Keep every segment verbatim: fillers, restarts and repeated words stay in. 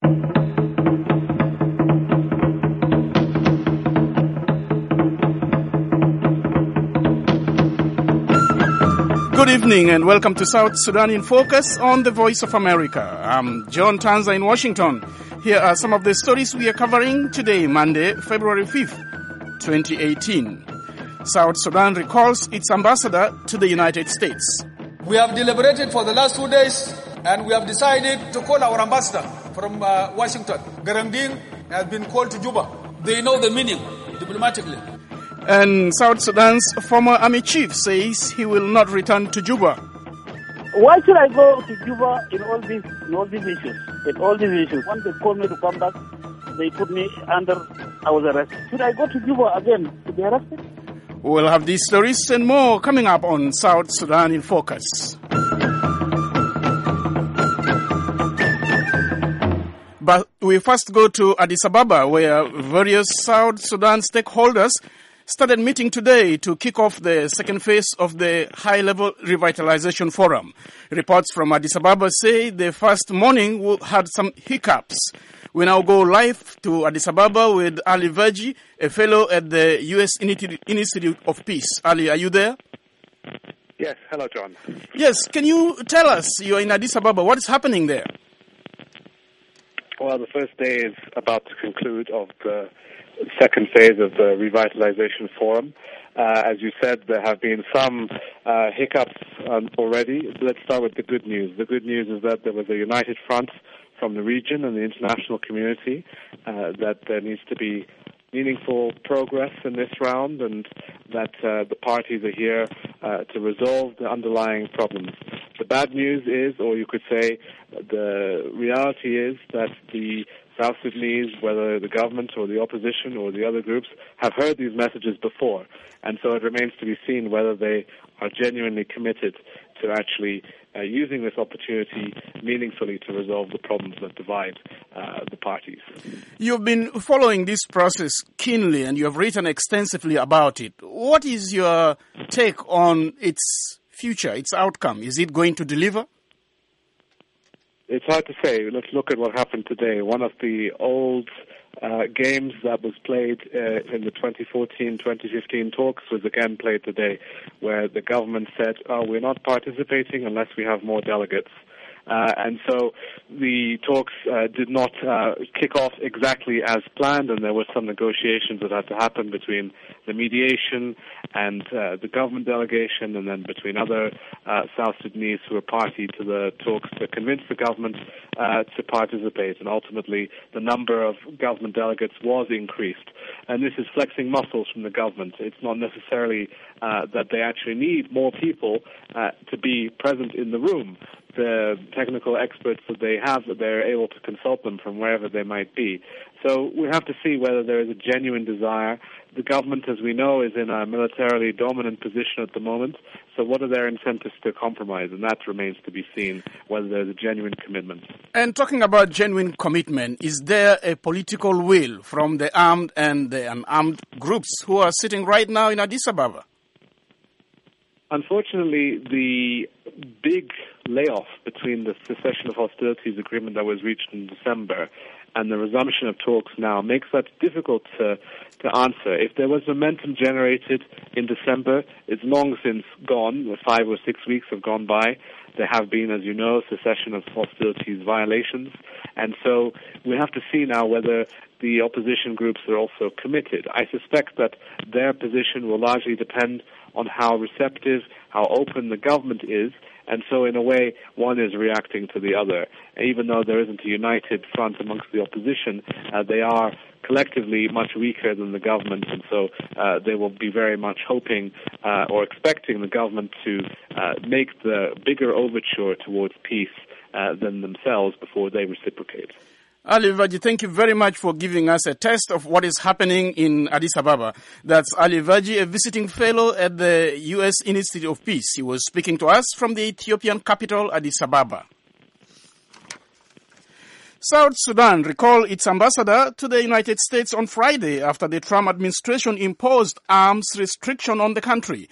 Good evening and welcome to South Sudan in Focus on the Voice of America. I'm John Tanza in Washington. Here are some of the stories we are covering today, Monday, February fifth, twenty eighteen. South Sudan recalls its ambassador to the United States. We have deliberated for the last two days and we have decided to call our ambassador from uh, Washington. Garambin has been called to Juba. They know the meaning diplomatically. And South Sudan's former army chief says he will not return to Juba. Why should I go to Juba in all these in all these issues? In all these issues. Once they called me to come back, they put me under, I was arrested. Should I go to Juba again to be arrested? We'll have these stories and more coming up on South Sudan in Focus. But we first go to Addis Ababa, where various South Sudan stakeholders started meeting today to kick off the second phase of the High-Level Revitalization Forum. Reports from Addis Ababa say the first morning had some hiccups. We now go live to Addis Ababa with Ali Verji, a fellow at the U S Institute of Peace. Ali, are you there? Yes, hello, John. Yes, can you tell us, you're in Addis Ababa, what is happening there? Well, the first day is about to conclude of the second phase of the Revitalization Forum. Uh, as you said, there have been some uh, hiccups um, already. Let's start with the good news. The good news is that there was a united front from the region and the international community, uh, that there needs to be meaningful progress in this round and that uh, the parties are here uh, to resolve the underlying problems. The bad news is, or you could say, the reality is that the South Sudanese, whether the government or the opposition or the other groups, have heard these messages before. And so it remains to be seen whether they are genuinely committed to actually uh, using this opportunity meaningfully to resolve the problems that divide uh, the parties. You've been following this process keenly and you have written extensively about it. What is your take on its future, its outcome? Is it going to deliver? It's hard to say. Let's look at what happened today. One of the old uh, games that was played uh, in the twenty fourteen twenty fifteen talks was again played today, where the government said, oh, we're not participating unless we have more delegates. Uh, and so the talks uh, did not uh, kick off exactly as planned, and there were some negotiations that had to happen between the mediation and uh, the government delegation, and then between other uh, South Sudanese who were party to the talks to convince the government uh, to participate. And ultimately, the number of government delegates was increased. And this is flexing muscles from the government. It's not necessarily uh, that they actually need more people uh, to be present in the room. The technical experts that they have, that they're able to consult them from wherever they might be. So we have to see whether there is a genuine desire. The government, as we know, is in a militarily dominant position at the moment. So what are their incentives to compromise? And that remains to be seen, whether there's a genuine commitment. And talking about genuine commitment, is there a political will from the armed and the unarmed groups who are sitting right now in Addis Ababa? Unfortunately, the big layoff between the cessation of hostilities agreement that was reached in December and the resumption of talks now makes that difficult to, to answer. If there was momentum generated in December, it's long since gone. Five or six weeks have gone by. There have been, as you know, cessation of hostilities violations. And so we have to see now whether the opposition groups are also committed. I suspect that their position will largely depend on how receptive, how open the government is, and so in a way one is reacting to the other. Even though there isn't a united front amongst the opposition, uh, they are collectively much weaker than the government, and so uh, they will be very much hoping uh, or expecting the government to uh, make the bigger overture towards peace uh, than themselves before they reciprocate. Ali Verji, thank you very much for giving us a taste of what is happening in Addis Ababa. That's Ali Verji, a visiting fellow at the U S Institute of Peace. He was speaking to us from the Ethiopian capital, Addis Ababa. South Sudan recalled its ambassador to the United States on Friday after the Trump administration imposed arms restriction on the country.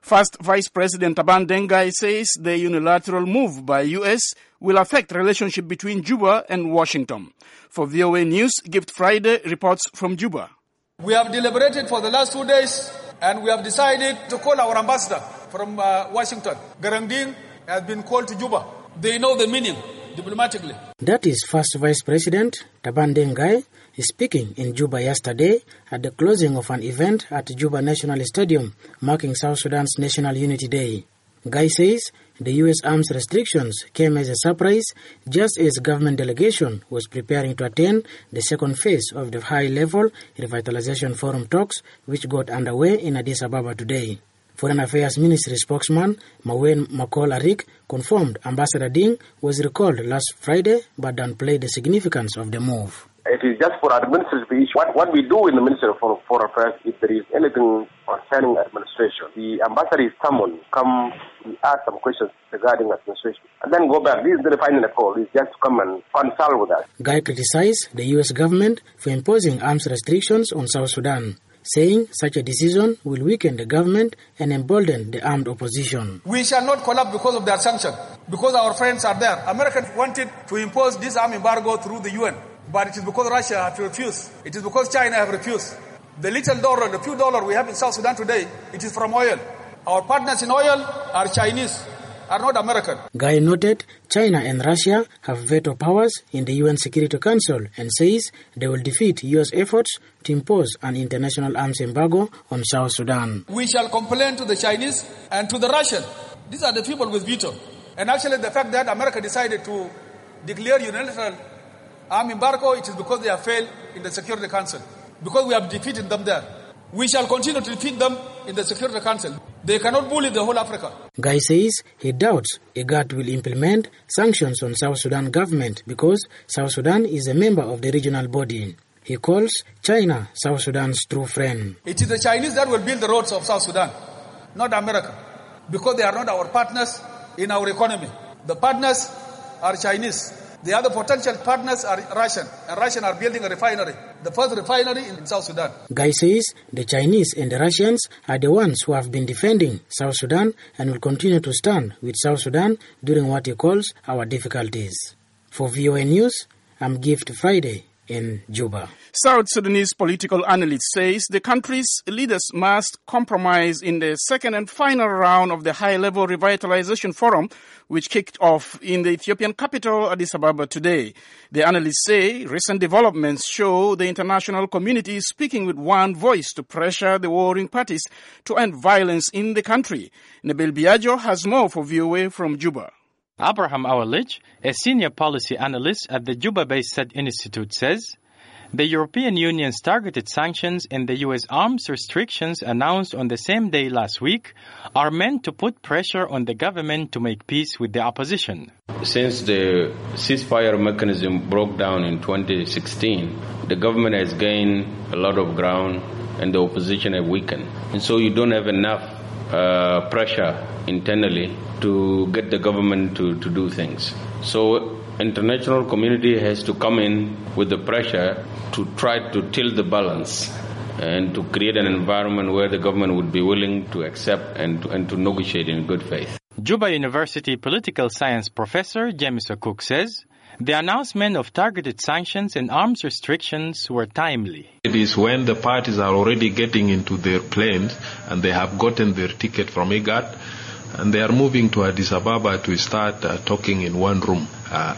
First Vice President Taban Dengai says the unilateral move by U S will affect relationship between Juba and Washington. For V O A News, Gift Friday reports from Juba. We have deliberated for the last two days and we have decided to call our ambassador from uh, Washington. Garangding has been called to Juba. They know the meaning diplomatically. That is First Vice President Taban Dengai speaking in Juba yesterday at the closing of an event at Juba National Stadium marking South Sudan's National Unity Day. Guy says the U S arms restrictions came as a surprise just as government delegation was preparing to attend the second phase of the high-level revitalization forum talks which got underway in Addis Ababa today. Foreign Affairs Ministry spokesman Mawen Makol Arik confirmed Ambassador Ding was recalled last Friday but downplayed the significance of the move. It is just for administrative issue. What, what we do in the Ministry of Foreign Affairs, if there is anything concerning administration, the ambassador is summoned, come, we ask some questions regarding administration, and then go back. This is the final call. It's just to come and consult with us. Guy criticized the U S government for imposing arms restrictions on South Sudan, saying such a decision will weaken the government and embolden the armed opposition. We shall not collapse because of their sanction, because our friends are there. America wanted to impose this arm embargo through the U N. But it is because Russia had refused. It is because China have refused. The little dollar, the few dollar we have in South Sudan today, it is from oil. Our partners in oil are Chinese, are not American. Guy noted China and Russia have veto powers in the U N Security Council and says they will defeat U S efforts to impose an international arms embargo on South Sudan. We shall complain to the Chinese and to the Russian. These are the people with veto. And actually the fact that America decided to declare unilateral arm embargo, it is because they have failed in the Security Council. Because we have defeated them there. We shall continue to defeat them in the Security Council. They cannot bully the whole Africa. Guy says he doubts IGAD will implement sanctions on South Sudan government because South Sudan is a member of the regional body. He calls China South Sudan's true friend. It is the Chinese that will build the roads of South Sudan, not America. Because they are not our partners in our economy. The partners are Chinese. The other potential partners are Russian, and Russian are building a refinery, the first refinery in South Sudan. Guy says the Chinese and the Russians are the ones who have been defending South Sudan and will continue to stand with South Sudan during what he calls our difficulties. For V O A News, I'm Gift Friday in Juba. South Sudanese political analyst says the country's leaders must compromise in the second and final round of the high-level revitalization forum, which kicked off in the Ethiopian capital, Addis Ababa, today. The analysts say recent developments show the international community is speaking with one voice to pressure the warring parties to end violence in the country. Nabil Biagio has more for V O A from Juba. Abraham Awalij, a senior policy analyst at the Juba-based Said Institute, says the European Union's targeted sanctions and the U S arms restrictions announced on the same day last week are meant to put pressure on the government to make peace with the opposition. Since the ceasefire mechanism broke down in twenty sixteen, the government has gained a lot of ground and the opposition have weakened. And so you don't have enough uh, pressure internally to get the government to, to do things. So international community has to come in with the pressure to try to tilt the balance and to create an environment where the government would be willing to accept and to, and to negotiate in good faith. Juba University political science professor James O'Cook says the announcement of targeted sanctions and arms restrictions were timely. It is when the parties are already getting into their planes and they have gotten their ticket from IGAD and they are moving to Addis Ababa to start uh, talking in one room. Uh,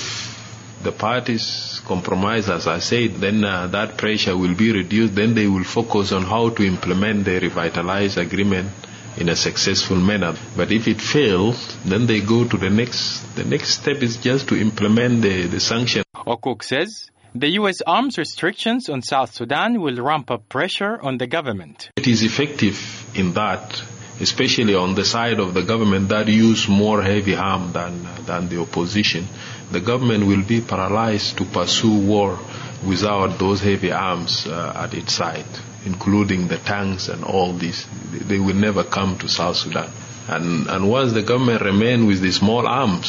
if the parties compromise, as I said, then uh, that pressure will be reduced. Then they will focus on how to implement the revitalized agreement in a successful manner. But if it fails, then they go to the next. The next step is just to implement the, the sanction. O'Cook says the U S arms restrictions on South Sudan will ramp up pressure on the government. It is effective in that, especially on the side of the government that use more heavy arm than, than the opposition. The government will be paralyzed to pursue war without those heavy arms uh, at its side, including the tanks and all this. They will never come to South Sudan. And, and once the government remain with the small arms,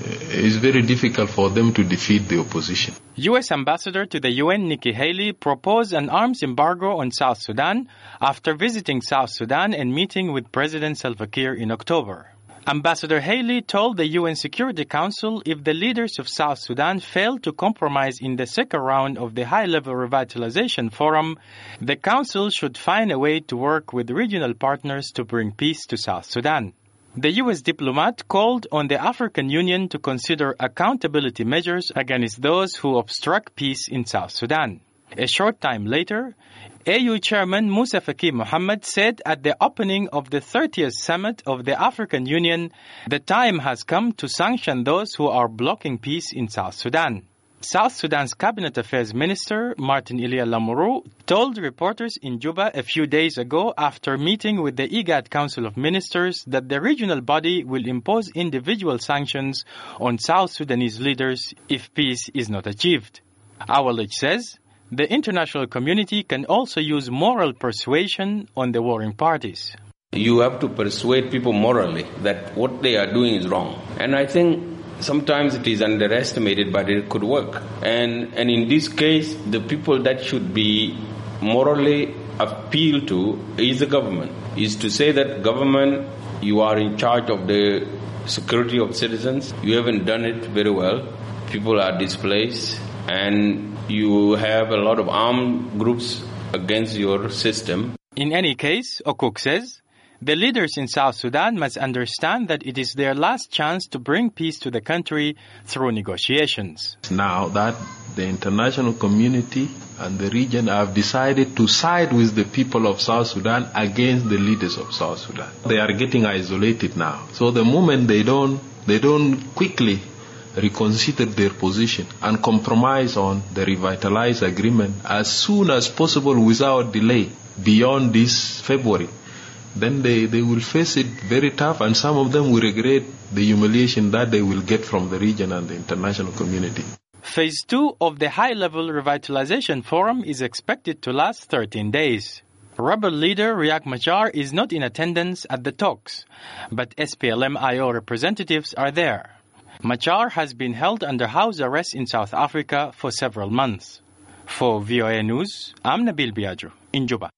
it's very difficult for them to defeat the opposition. U S Ambassador to the U N Nikki Haley proposed an arms embargo on South Sudan after visiting South Sudan and meeting with President Salva Kiir in October. Ambassador Haley told the U N Security Council if the leaders of South Sudan failed to compromise in the second round of the High-Level Revitalization Forum, the Council should find a way to work with regional partners to bring peace to South Sudan. The U S diplomat called on the African Union to consider accountability measures against those who obstruct peace in South Sudan. A short time later, A U Chairman Musa Faki Mohammed said at the opening of the thirtieth Summit of the African Union, the time has come to sanction those who are blocking peace in South Sudan. South Sudan's Cabinet Affairs Minister, Martin Ilia Lamuru, told reporters in Juba a few days ago after meeting with the IGAD Council of Ministers that the regional body will impose individual sanctions on South Sudanese leaders if peace is not achieved. Awalij says the international community can also use moral persuasion on the warring parties. You have to persuade people morally that what they are doing is wrong. And I think sometimes it is underestimated, but it could work. And and in this case, the people that should be morally appealed to is the government. Is to say that government, you are in charge of the security of citizens. You haven't done it very well. People are displaced, and you have a lot of armed groups against your system. In any case, Okuk says, the leaders in South Sudan must understand that it is their last chance to bring peace to the country through negotiations. Now that the international community and the region have decided to side with the people of South Sudan against the leaders of South Sudan. They are getting isolated now. So the moment they don't, they don't quickly reconsider their position and compromise on the revitalized agreement as soon as possible without delay beyond this February, then they, they will face it very tough, and some of them will regret the humiliation that they will get from the region and the international community. Phase two of the High-Level Revitalization Forum is expected to last thirteen days. Rebel leader Riek Machar is not in attendance at the talks, but S P L M I O representatives are there. Machar has been held under house arrest in South Africa for several months. For V O A News, I'm Nabil Biagio in Juba.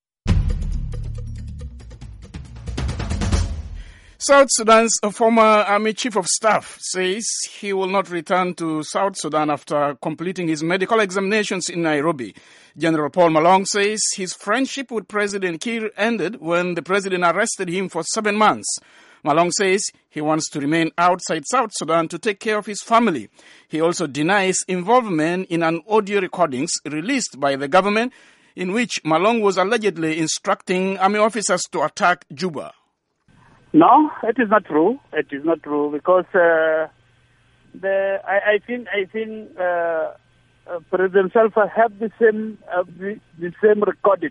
South Sudan's former Army Chief of Staff says he will not return to South Sudan after completing his medical examinations in Nairobi. General Paul Malong says his friendship with President Kiir ended when the president arrested him for seven months. Malong says he wants to remain outside South Sudan to take care of his family. He also denies involvement in an audio recordings released by the government in which Malong was allegedly instructing army officers to attack Juba. No, it is not true. It is not true because uh, the I, I think I think uh, uh, President Salva had the same uh, the, the same recorded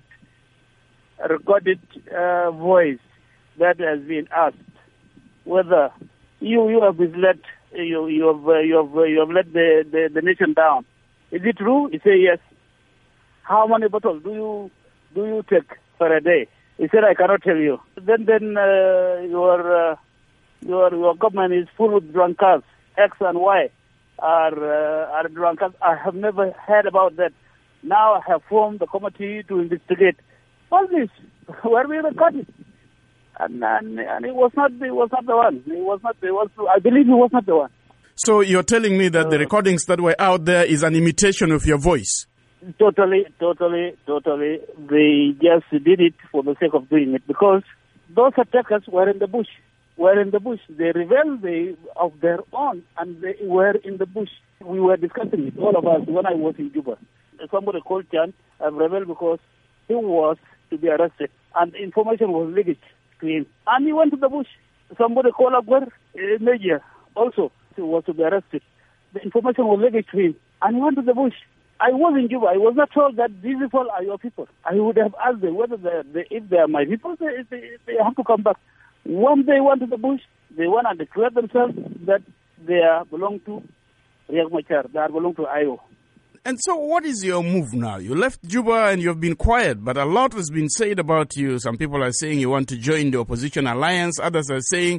recorded uh, voice that has been asked whether you you have misled you you have uh, you have uh, you have let the, the, the nation down. Is it true? He said yes. How many bottles do you do you take per a day? He said, I cannot tell you. Then, then uh, your uh, your your government is full of drunkards. X and Y are uh, are drunkards. I have never heard about that. Now I have formed the committee to investigate all this. Where we recorded, and and and it was not it was not the one. It was not. It was. I believe he was not the one. So you're telling me that uh, the recordings that were out there is an imitation of your voice? Totally, totally, totally. They just did it for the sake of doing it because those attackers were in the bush. Were in the bush. They rebelled they, of their own, and they were in the bush. We were discussing it, all of us, when I was in Juba. Somebody called Chan and rebelled because he was to be arrested, and information was leaked to him. And he went to the bush. Somebody called Agwer, a major, also he was to be arrested. The information was leaked to him, and he went to the bush. I was in Juba. I was not told that these people are your people. I would have asked them whether they, they, if they are my people, they, they, they have to come back. When they went to the bush, they went and declared themselves that they are belong to Riek Machar. They are belong to I O. And so what is your move now? You left Juba and you've been quiet, but a lot has been said about you. Some people are saying you want to join the opposition alliance. Others are saying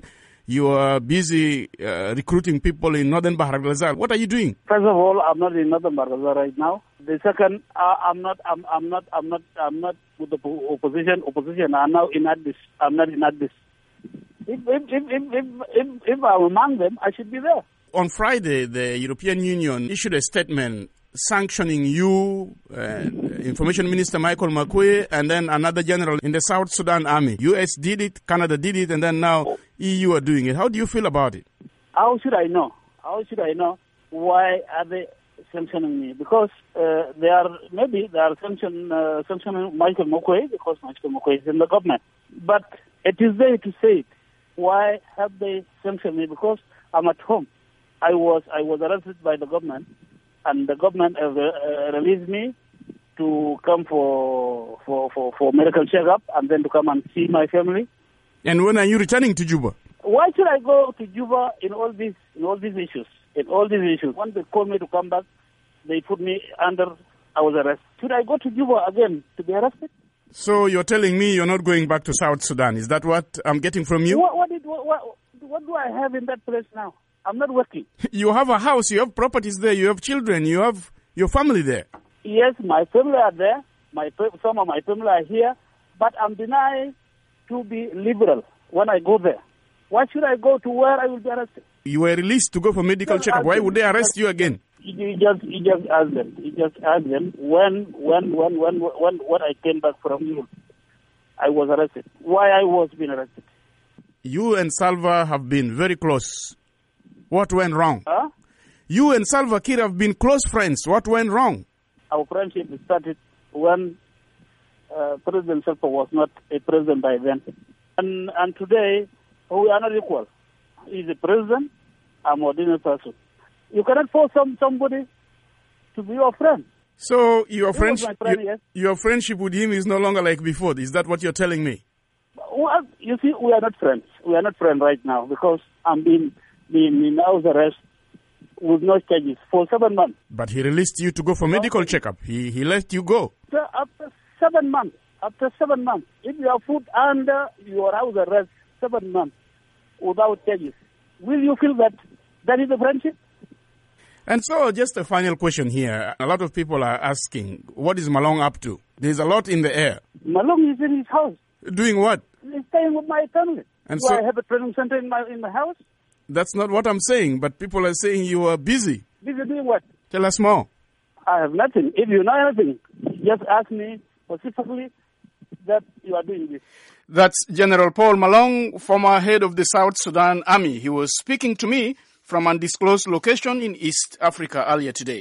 you are busy uh, recruiting people in northern Bahr el Ghazal. What are you doing? First of all, I'm not in northern Bahr el Ghazal right now. The second, uh, I'm not, I'm, I'm not, I'm not, I'm not with the opposition. Opposition. I'm now in Addis. I'm not in Addis. If, if, if, if, if, if, if I'm among them, I should be there. On Friday, the European Union issued a statement sanctioning you, uh, Information Minister Michael Makuei, and then another general in the South Sudan Army. U S did it, Canada did it, and then now E U are doing it. How do you feel about it? How should I know? How should I know? Why are they sanctioning me? Because uh, they are, maybe they are sanction, uh, sanctioning Michael Makuei because Michael Makuei is in the government. But it is there to say it. Why have they sanctioned me? Because I'm at home. I was I was arrested by the government, and the government uh, uh, released me to come for, for, for, for medical checkup and then to come and see my family. And when are you returning to Juba? Why should I go to Juba in all these in all these issues? In all these issues, when they called me to come back, they put me under. I was arrested. Should I go to Juba again to be arrested? So you're telling me you're not going back to South Sudan? Is that what I'm getting from you? What what, did, what, what, what do I have in that place now? I'm not working. You have a house, you have properties there, you have children, you have your family there. Yes, my family are there. My some of my family are here, but I'm denied to be liberal when I go there. Why should I go to where I will be arrested? You were released to go for medical Just checkup. Why them. would they arrest you again? You just, you just ask them. You just ask them when, when, when, when, when, when I came back from you, I was arrested. Why I was being arrested? You and Salva have been very close. What went wrong? Huh? You and Salva Kiir have been close friends. What went wrong? Our friendship started when uh, President Salva was not a president by then. And, and today, we are not equal. He's a president, I'm an ordinary person. You cannot force some, somebody to be your friend. So your, He friendsh- was my friend, you- yes. your friendship with him is no longer like before. Is that what you're telling me? Well, you see, we are not friends. We are not friends right now because I'm being, being in house arrest with no charges for seven months. But he released you to go for medical checkup. He he let you go. So after seven months, after seven months, if you are put under your house arrest seven months without charges, will you feel that that is a friendship? And so just a final question here. A lot of people are asking, what is Malong up to? There's a lot in the air. Malong is in his house. Doing what? He's staying with my family. And Do so- I have a training center in my in my house? That's not what I'm saying, but people are saying you are busy. Busy doing what? Tell us more. I have nothing. If you know anything, just ask me specifically that you are doing this. That's General Paul Malong, former head of the South Sudan Army. He was speaking to me from an undisclosed location in East Africa earlier today.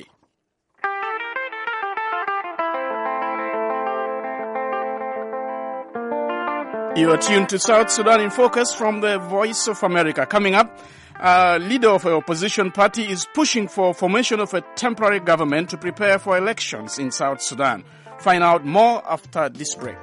You are tuned to South Sudan in Focus from the Voice of America. Coming up, a leader of an opposition party is pushing for formation of a temporary government to prepare for elections in South Sudan. Find out more after this break.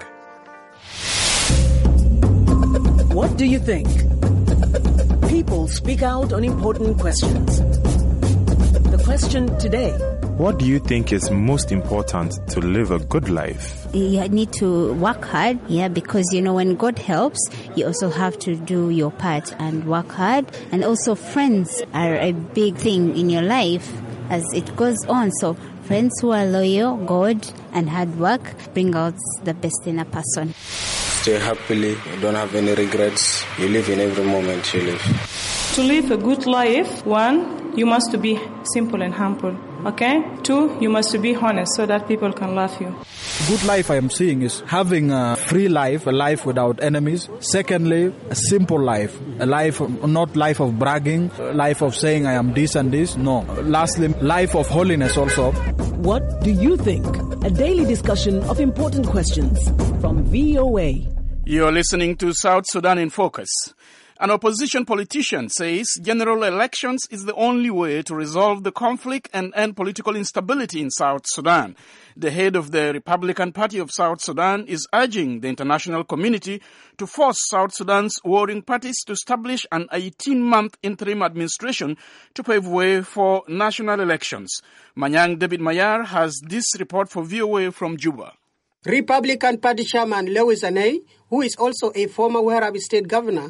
What do you think? People speak out on important questions. The question today: what do you think is most important to live a good life? You need to work hard, yeah, because, you know, when God helps, you also have to do your part and work hard. And also friends are a big thing in your life as it goes on. So friends who are loyal, God, and hard work bring out the best in a person. Stay happily, you don't have any regrets, you live in every moment you live. To live a good life, one, you must be simple and humble, okay? Two, you must be honest so that people can love you. Good life I am seeing is having a free life, a life without enemies. Secondly, a simple life, a life, not life of bragging, a life of saying I am this and this, no. Lastly, life of holiness also. What do you think? A daily discussion of important questions from V O A. You're listening to South Sudan in Focus. An opposition politician says general elections is the only way to resolve the conflict and end political instability in South Sudan. The head of the Republican Party of South Sudan is urging the international community to force South Sudan's warring parties to establish an eighteen-month interim administration to pave way for national elections. Manyang David Mayar has this report for V O A from Juba. Republican Party Chairman Lewis Anei, who is also a former Warabi State Governor,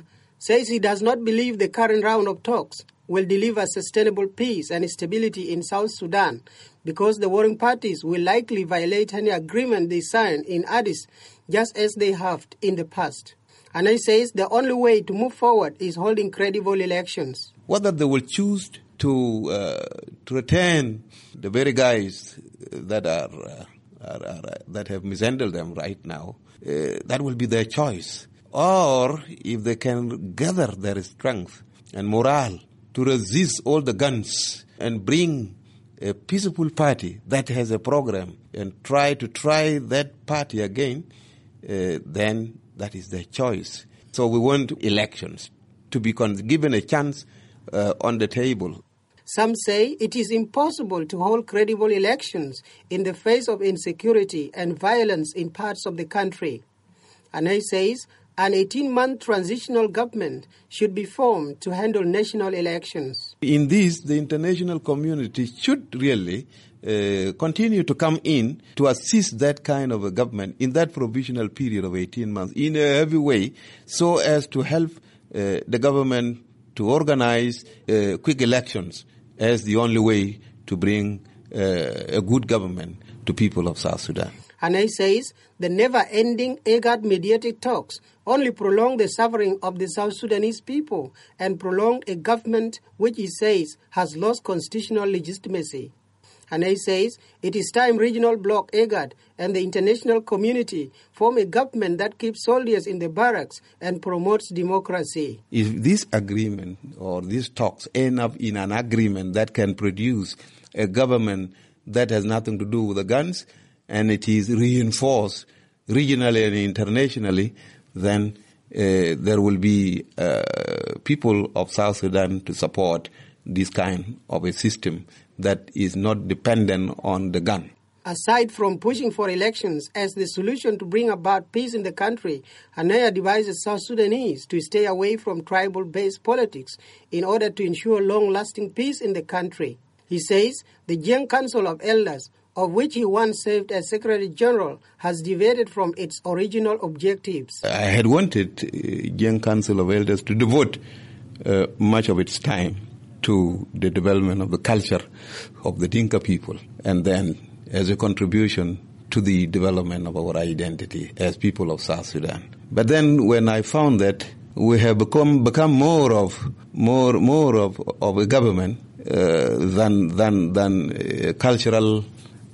says he does not believe the current round of talks will deliver sustainable peace and stability in South Sudan because the warring parties will likely violate any agreement they sign in Addis, just as they have in the past. And he says the only way to move forward is holding credible elections. Whether they will choose to uh, to return the very guys that are, uh, are, are uh, that have mishandled them right now, uh, that will be their choice. Or if they can gather their strength and morale to resist all the guns and bring a peaceful party that has a program and try to try that party again, uh, then that is their choice. So we want elections to be given a chance uh, on the table. Some say it is impossible to hold credible elections in the face of insecurity and violence in parts of the country. And he says an eighteen-month transitional government should be formed to handle national elections. In this, the international community should really uh, continue to come in to assist that kind of a government in that provisional period of eighteen months in a heavy way so as to help uh, the government to organize uh, quick elections as the only way to bring uh, a good government to people of South Sudan. And he says the never-ending IGAD-mediated talks only prolong the suffering of the South Sudanese people and prolong a government which he says has lost constitutional legitimacy. And he says it is time regional bloc IGAD and the international community form a government that keeps soldiers in the barracks and promotes democracy. If this agreement or these talks end up in an agreement that can produce a government that has nothing to do with the guns, and it is reinforced regionally and internationally, then uh, there will be uh, people of South Sudan to support this kind of a system that is not dependent on the gun. Aside from pushing for elections as the solution to bring about peace in the country, Hanaya advises South Sudanese to stay away from tribal-based politics in order to ensure long-lasting peace in the country. He says the Jiang Council of Elders, of which he once served as Secretary General, has deviated from its original objectives. I had wanted uh, Jiang Council of Elders to devote uh, much of its time to the development of the culture of the Dinka people, and then as a contribution to the development of our identity as people of South Sudan. But then when I found that we have become become more of more more of, of a government uh, than than than a cultural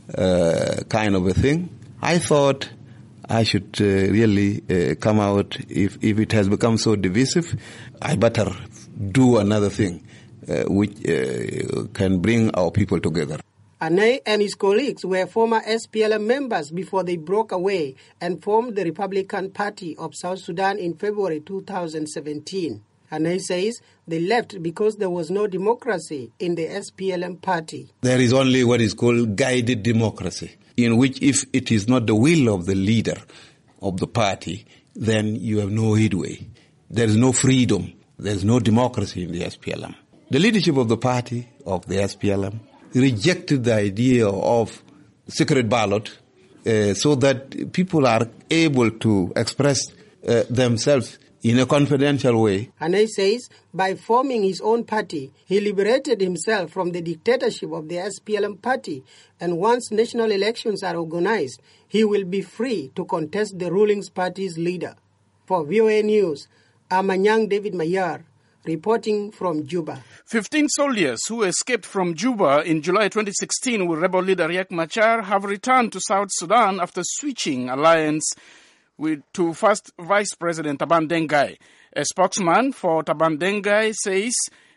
uh, kind of a thing, I thought I should uh, really uh, come out. If if it has become so divisive, I better do another thing uh, which uh, can bring our people together. Anay and his colleagues were former S P L M members before they broke away and formed the Republican Party of South Sudan in February two thousand seventeen. Anay says they left because there was no democracy in the S P L M party. There is only what is called guided democracy, in which if it is not the will of the leader of the party, then you have no headway. There is no freedom. There is no democracy in the S P L M. The leadership of the party, of the S P L M, rejected the idea of secret ballot uh, so that people are able to express uh, themselves in a confidential way. Anay says by forming his own party, he liberated himself from the dictatorship of the S P L M party, and once national elections are organized, he will be free to contest the ruling party's leader. For V O A News, I'm Anyang David Mayar, reporting from Juba. Fifteen soldiers who escaped from Juba in July twenty sixteen with rebel leader Riek Machar have returned to South Sudan after switching alliance with to first Vice President Taban Dengai. A spokesman for Taban Dengai says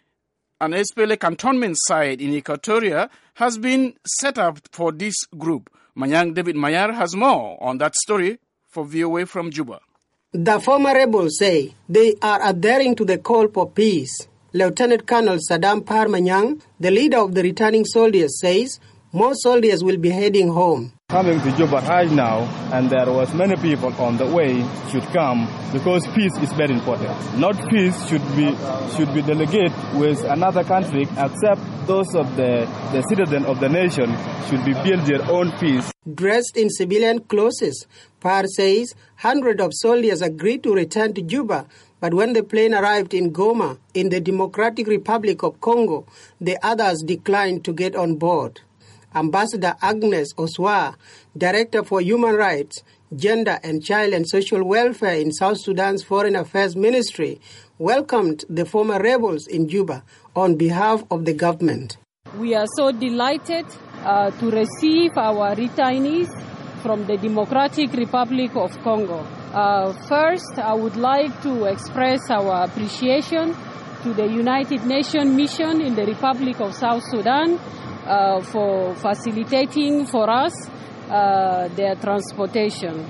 an S P L A cantonment site in Equatoria has been set up for this group. Manyang David Mayar has more on that story for V O A from Juba. The former rebels say they are adhering to the call for peace. Lieutenant Colonel Saddam Parmanyang, the leader of the returning soldiers, says more soldiers will be heading home. Coming to Juba right now, and there was many people on the way, should come because peace is very important. Not peace should be should be delegated with another country, except those of the, the citizens of the nation should be build their own peace. Dressed in civilian clothes, Par says hundreds of soldiers agreed to return to Juba, But when the plane arrived in Goma, in the Democratic Republic of Congo, the others declined to get on board. Ambassador Agnes Oswa, Director for Human Rights, Gender and Child and Social Welfare in South Sudan's Foreign Affairs Ministry, welcomed the former rebels in Juba on behalf of the government. We are so delighted uh, to receive our returnees from the Democratic Republic of Congo. Uh, first, I would like to express our appreciation to the United Nations mission in the Republic of South Sudan uh, for facilitating for us uh, their transportation.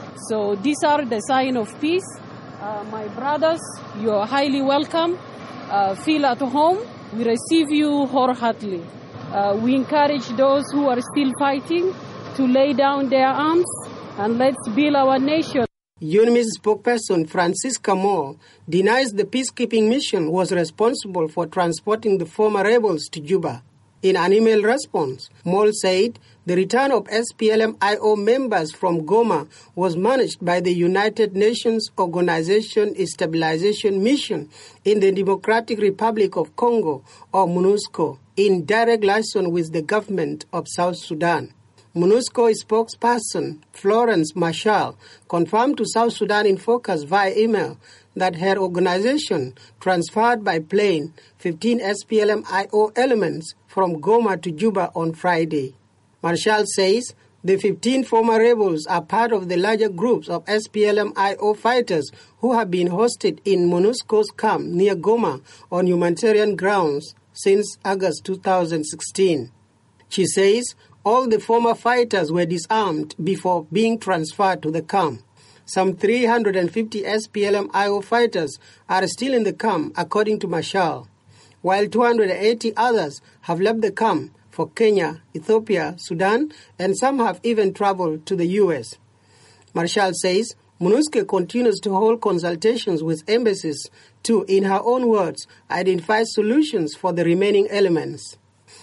So these are the sign of peace. Uh, my brothers, you are highly welcome. Uh, feel at home. We receive you wholeheartedly. Uh, we encourage those who are still fighting to lay down their arms and let's build our nation. UNMISS spokesperson Francisca Moore denies the peacekeeping mission was responsible for transporting the former rebels to Juba. In an email response, Moore said the return of S P L M I O members from Goma was managed by the United Nations Organization Stabilization Mission in the Democratic Republic of Congo, or MONUSCO, in direct liaison with the government of South Sudan. MONUSCO spokesperson Florence Marshall confirmed to South Sudan in Focus via email that her organization transferred by plane fifteen S P L M I O elements from Goma to Juba on Friday. Marshall says the fifteen former rebels are part of the larger groups of S P L M I O fighters who have been hosted in MONUSCO's camp near Goma on humanitarian grounds since August two thousand sixteen. She says all the former fighters were disarmed before being transferred to the camp. Some three hundred fifty S P L M I O fighters are still in the camp, according to Marshall, while two hundred eighty others have left the camp for Kenya, Ethiopia, Sudan, and some have even traveled to the U S. Marshall says MONUSCO continues to hold consultations with embassies to, in her own words, identify solutions for the remaining elements.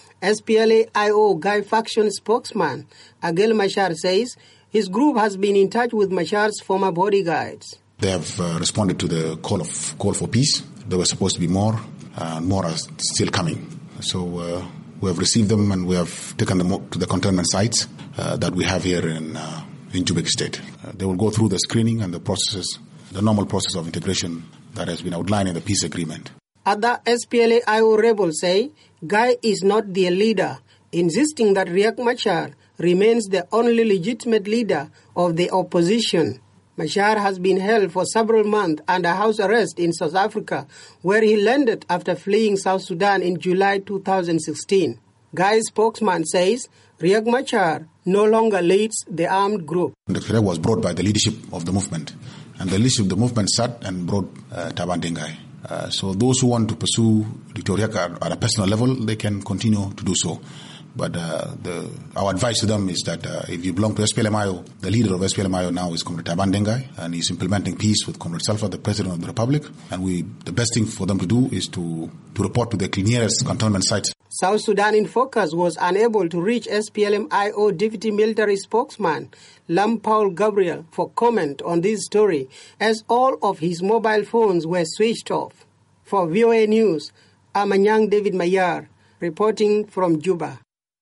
S P L A I O Guy faction spokesman Agel Machar says his group has been in touch with Machar's former bodyguards. They have uh, responded to the call of call for peace. There were supposed to be more, and more are still coming. So uh, we have received them and we have taken them to the containment sites uh, that we have here in uh, in Juba State. Uh, they will go through the screening and the processes, the normal process of integration that has been outlined in the peace agreement. Other S P L A I O rebels say Guy is not their leader, insisting that Riek Machar remains the only legitimate leader of the opposition. Machar has been held for several months under house arrest in South Africa, where he landed after fleeing South Sudan in July two thousand sixteen. Guy's spokesman says Riek Machar no longer leads the armed group. Doctor Riek was brought by the leadership of the movement, and the leadership of the movement sat and brought uh, Taban Dengai. Uh, so those who want to pursue Doctor Riek at, at a personal level, they can continue to do so. But uh, the, our advice to them is that uh, if you belong to S P L M I O, the leader of S P L M I O now is Comrade Taban Dengai, and he's implementing peace with Comrade Salva, the President of the Republic. And we, the best thing for them to do is to, to report to the nearest cantonment sites. South Sudan in Focus was unable to reach S P L M I O Deputy Military Spokesman Lam Paul Gabriel for comment on this story, as all of his mobile phones were switched off. For V O A News, I'm Anyang David Mayar, reporting from Juba.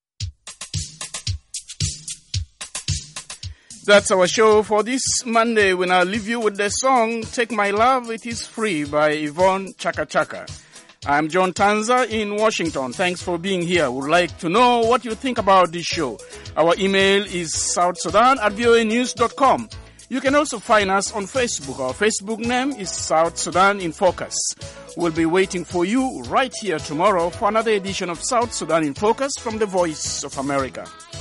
That's our show for this Monday. We now leave you with the song Take My Love, It Is Free by Yvonne Chaka Chaka. I'm John Tanza in Washington. Thanks for being here. We'd like to know what you think about this show. Our email is southsudan at voa news dot com. You can also find us on Facebook. Our Facebook name is South Sudan in Focus. We'll be waiting for you right here tomorrow for another edition of South Sudan in Focus from the Voice of America.